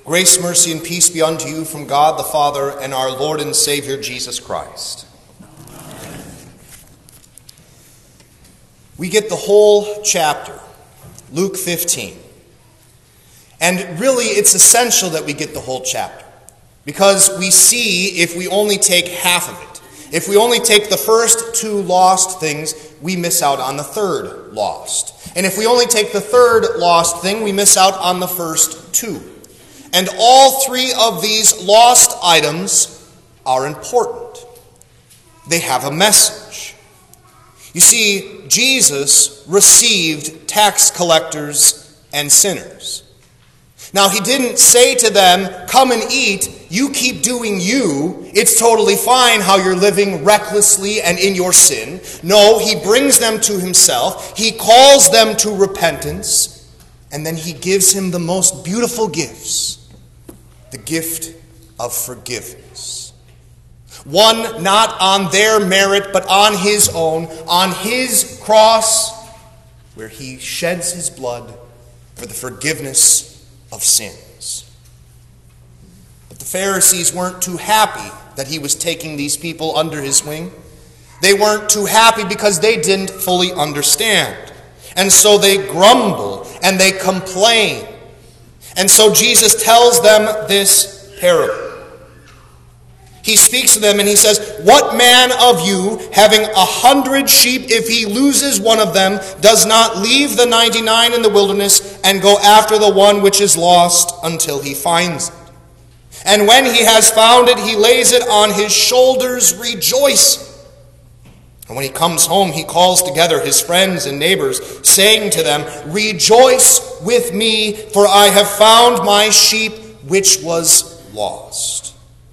Grace, mercy, and peace be unto you from God the Father and our Lord and Savior Jesus Christ. We get the whole chapter, Luke 15. And really, it's essential that we get the whole chapter, because we see if we only take half of it, if we only take the first two lost things, we miss out on the third lost. And if we only take the third lost thing, we miss out on the first two. And all three of these lost items are important. They have a message. You see, Jesus received tax collectors and sinners. Now, he didn't say to them, come and eat, you keep doing you, it's totally fine how you're living recklessly and in your sin. No, he brings them to himself, he calls them to repentance, and then he gives him the most beautiful gifts, the gift of forgiveness. One not on their merit, but on his own, on his cross, where he sheds his blood for the forgiveness of sins. But the Pharisees weren't too happy that he was taking these people under his wing. They weren't too happy because they didn't fully understand. And so they grumble and they complain. And so Jesus tells them this parable. He speaks to them and he says, what man of you, having 100 sheep, if he loses one of them, does not leave the 99 in the wilderness and go after the one which is lost until he finds it? And when he has found it, he lays it on his shoulders, rejoicing. And when he comes home, he calls together his friends and neighbors, saying to them, rejoice with me, for I have found my sheep which was lost.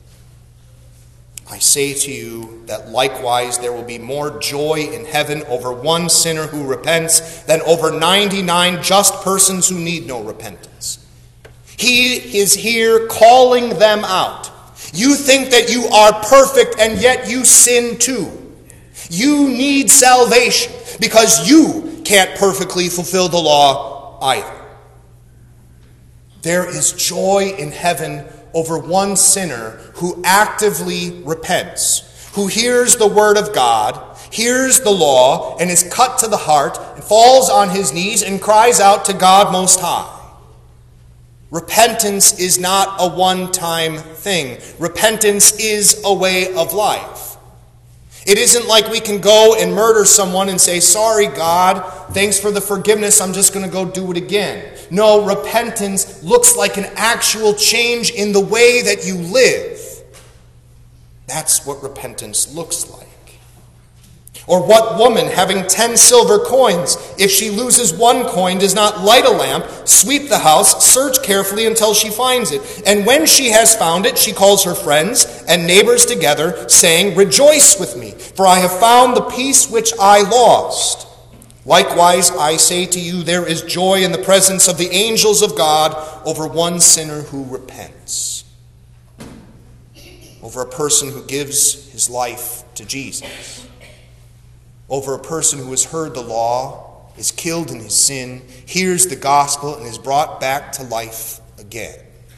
I say to you that likewise there will be more joy in heaven over one sinner who repents than over 99 just persons who need no repentance. He is here calling them out. You think that you are perfect and yet you sin too. You need salvation because you can't perfectly fulfill the law either. There is joy in heaven over one sinner who actively repents, who hears the word of God, hears the law, and is cut to the heart, and falls on his knees and cries out to God Most High. Repentance is not a one-time thing. Repentance is a way of life. It isn't like we can go and murder someone and say, sorry, God, thanks for the forgiveness, I'm just going to go do it again. No, repentance looks like an actual change in the way that you live. That's what repentance looks like. Or what woman, having 10 silver coins, if she loses one coin, does not light a lamp, sweep the house, search carefully until she finds it? And when she has found it, she calls her friends and neighbors together, saying, rejoice with me, for I have found the piece which I lost. Likewise, I say to you, there is joy in the presence of the angels of God over one sinner who repents. Over a person who gives his life to Jesus. Over a person who has heard the law, is killed in his sin, hears the gospel, and is brought back to life again.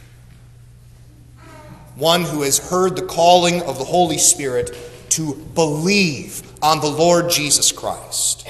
One who has heard the calling of the Holy Spirit to believe on the Lord Jesus Christ.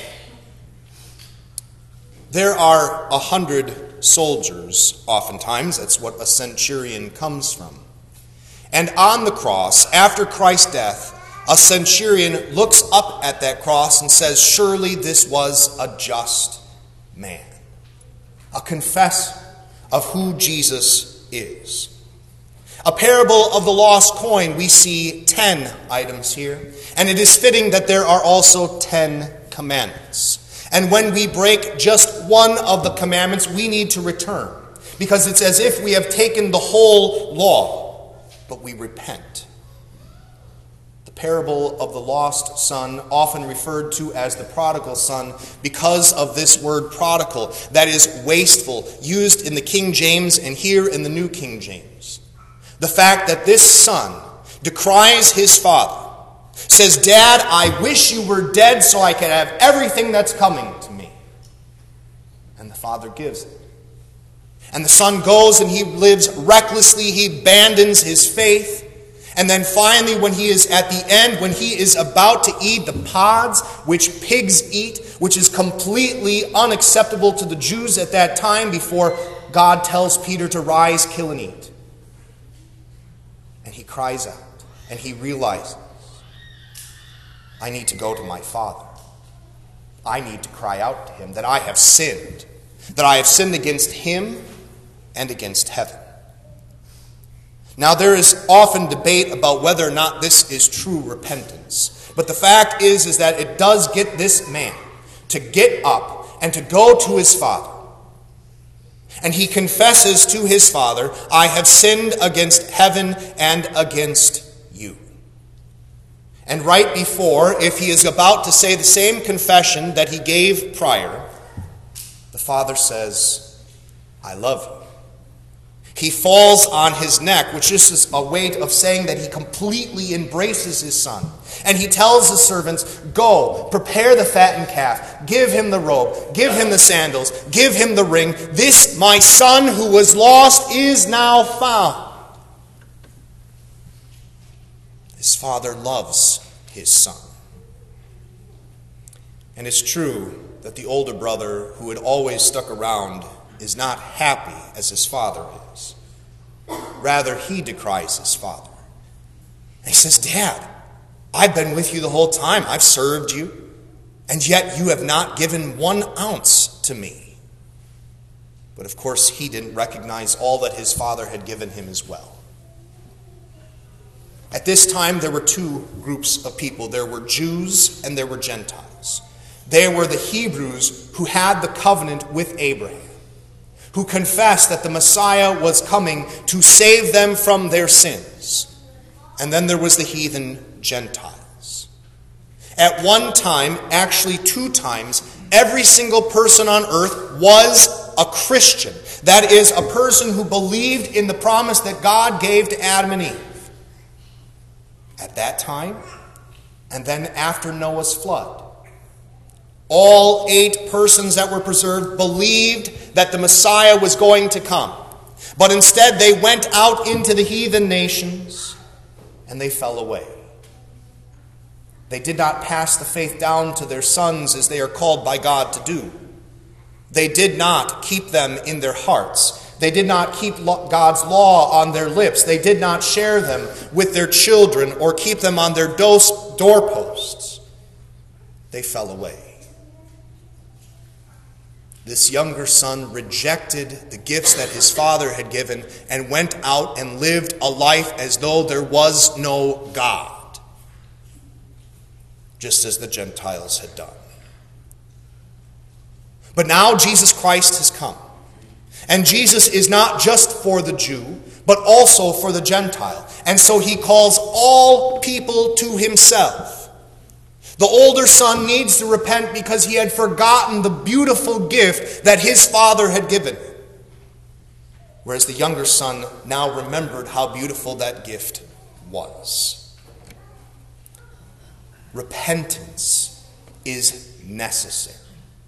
There are 100 soldiers, oftentimes. That's what a centurion comes from. And on the cross, after Christ's death, a centurion looks up at that cross and says, surely this was a just man. A confessor of who Jesus is. A parable of the lost coin, we see 10 items here. And it is fitting that there are also 10 commandments. And when we break just one of the commandments, we need to return. Because it's as if we have taken the whole law, but we repent. The parable of the lost son, often referred to as the prodigal son, because of this word prodigal, that is wasteful, used in the King James and here in the New King James. The fact that this son decries his father, says, Dad, I wish you were dead so I could have everything that's coming to me. And the father gives it. And the son goes and he lives recklessly. He abandons his faith. And then finally, when he is at the end, when he is about to eat the pods which pigs eat, which is completely unacceptable to the Jews at that time, before God tells Peter to rise, kill, and eat. And he cries out and he realizes, I need to go to my Father. I need to cry out to him that I have sinned against him and against heaven. Now, there is often debate about whether or not this is true repentance. But the fact is that it does get this man to get up and to go to his father. And he confesses to his father, I have sinned against heaven and against you. And right before, if he is about to say the same confession that he gave prior, the father says, I love you. He falls on his neck, which is a way of saying that he completely embraces his son. And he tells the servants, go, prepare the fattened calf, give him the robe, give him the sandals, give him the ring. This, my son who was lost, is now found. His father loves his son. And it's true that the older brother, who had always stuck around, is not happy as his father is. Rather, he decries his father. And he says, Dad, I've been with you the whole time. I've served you. And yet you have not given 1 ounce to me. But of course, he didn't recognize all that his father had given him as well. At this time, there were 2 groups of people. There were Jews and there were Gentiles. They were the Hebrews who had the covenant with Abraham, who confessed that the Messiah was coming to save them from their sins. And then there was the heathen Gentiles. At one time, actually 2 times, every single person on earth was a Christian. That is, a person who believed in the promise that God gave to Adam and Eve. At that time, and then after Noah's flood, all 8 persons that were preserved believed that the Messiah was going to come. But instead they went out into the heathen nations and they fell away. They did not pass the faith down to their sons as they are called by God to do. They did not keep them in their hearts. They did not keep God's law on their lips. They did not share them with their children or keep them on their doorposts. They fell away. This younger son rejected the gifts that his father had given and went out and lived a life as though there was no God, just as the Gentiles had done. But now Jesus Christ has come. And Jesus is not just for the Jew, but also for the Gentile. And so he calls all people to himself. The older son needs to repent because he had forgotten the beautiful gift that his father had given him. Whereas the younger son now remembered how beautiful that gift was. Repentance is necessary.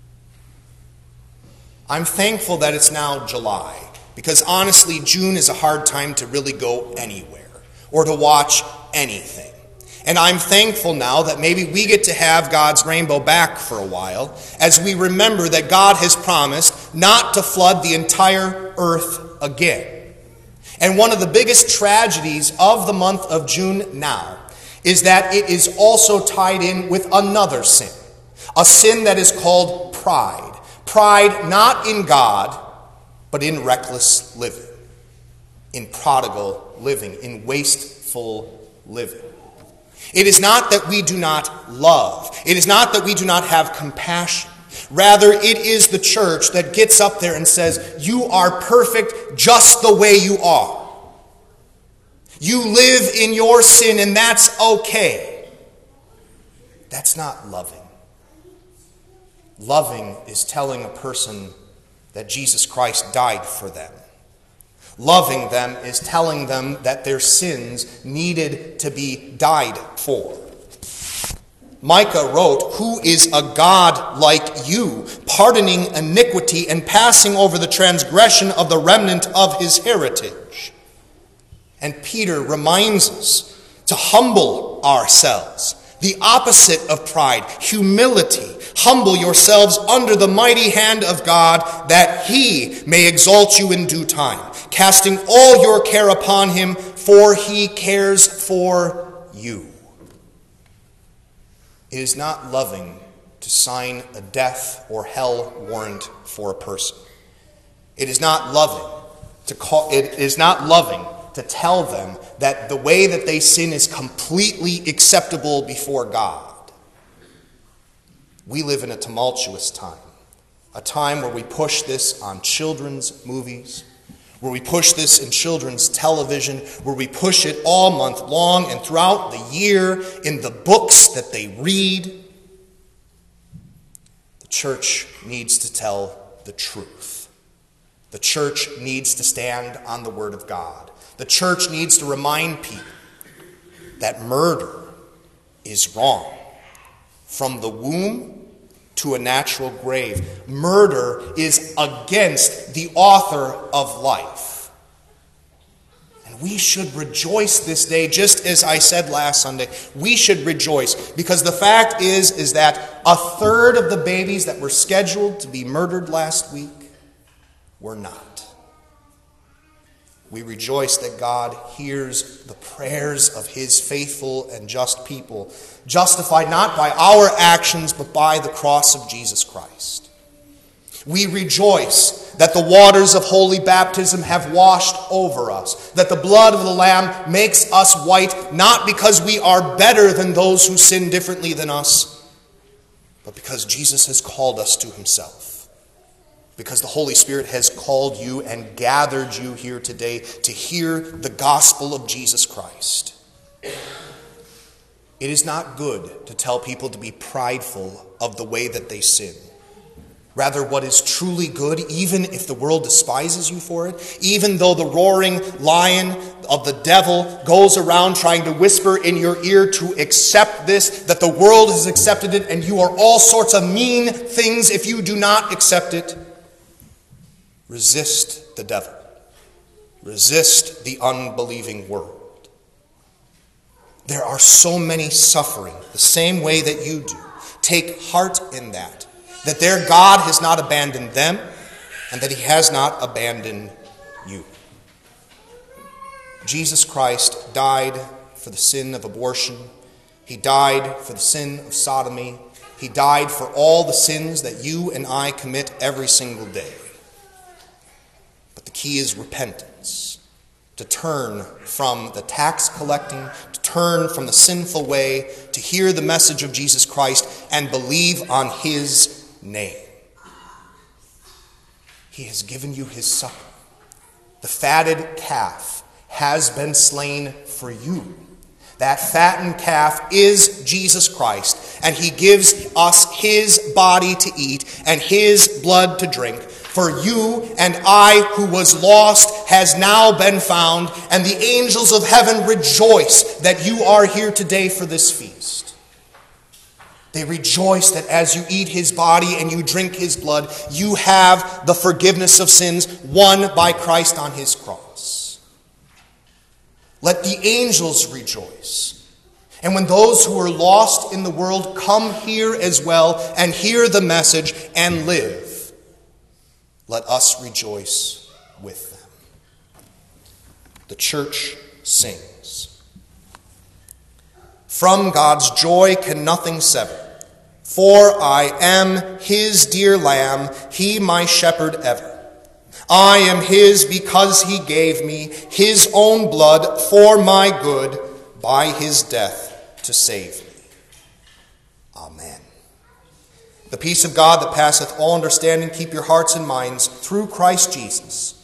I'm thankful that it's now July, because honestly, June is a hard time to really go anywhere or to watch anything. And I'm thankful now that maybe we get to have God's rainbow back for a while as we remember that God has promised not to flood the entire earth again. And one of the biggest tragedies of the month of June now is that it is also tied in with another sin. A sin that is called pride. Pride not in God, but in reckless living, in prodigal living, in wasteful living. It is not that we do not love. It is not that we do not have compassion. Rather, it is the church that gets up there and says, you are perfect just the way you are. You live in your sin and that's okay. That's not loving. Loving is telling a person that Jesus Christ died for them. Loving them is telling them that their sins needed to be died for. Micah wrote, "Who is a God like you, pardoning iniquity and passing over the transgression of the remnant of his heritage?" And Peter reminds us to humble ourselves, the opposite of pride, humility. Humble yourselves under the mighty hand of God, that he may exalt you in due time, casting all your care upon him, for he cares for you. It is not loving to sign a death or hell warrant for a person. It is not loving to tell them that the way that they sin is completely acceptable before God. We live in a tumultuous time, a time where we push this on children's movies, where we push this in children's television, where we push it all month long and throughout the year in the books that they read. The church needs to tell the truth. The church needs to stand on the word of God. The church needs to remind people that murder is wrong. From the womb to a natural grave, murder is against the author of life. And we should rejoice this day, just as I said last Sunday. We should rejoice, because the fact is that a third of the babies that were scheduled to be murdered last week were not. We rejoice that God hears the prayers of his faithful and just people, justified not by our actions, but by the cross of Jesus Christ. We rejoice that the waters of holy baptism have washed over us, that the blood of the Lamb makes us white, not because we are better than those who sin differently than us, but because Jesus has called us to himself. Because the Holy Spirit has called you and gathered you here today to hear the gospel of Jesus Christ. It is not good to tell people to be prideful of the way that they sin. Rather, what is truly good, even if the world despises you for it, even though the roaring lion of the devil goes around trying to whisper in your ear to accept this, that the world has accepted it and you are all sorts of mean things if you do not accept it, resist the devil. Resist the unbelieving world. There are so many suffering the same way that you do. Take heart in that their God has not abandoned them and that he has not abandoned you. Jesus Christ died for the sin of abortion. He died for the sin of sodomy. He died for all the sins that you and I commit every single day. The key is repentance, to turn from the tax collecting, to turn from the sinful way, to hear the message of Jesus Christ and believe on his name. He has given you his supper. The fatted calf has been slain for you. That fattened calf is Jesus Christ, and he gives us his body to eat and his blood to drink. For you and I, who was lost, has now been found, and the angels of heaven rejoice that you are here today for this feast. They rejoice that as you eat his body and you drink his blood, you have the forgiveness of sins won by Christ on his cross. Let the angels rejoice. And when those who are lost in the world come here as well and hear the message and live, let us rejoice with them. The church sings. From God's joy can nothing sever. For I am his dear lamb, he my shepherd ever. I am his because he gave me his own blood for my good, by his death to save me. Amen. The peace of God that passeth all understanding, keep your hearts and minds through Christ Jesus.